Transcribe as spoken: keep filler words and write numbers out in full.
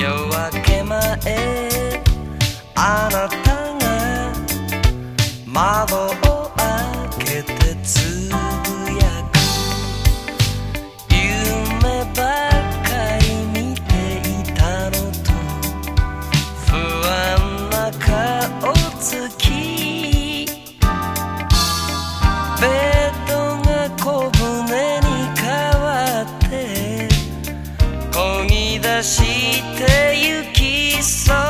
夜明け前あなたが窓を開けてつぶやく夢ばかり見ていたのと不安な顔つきベッドが小舟に変わって漕ぎ出して行きそう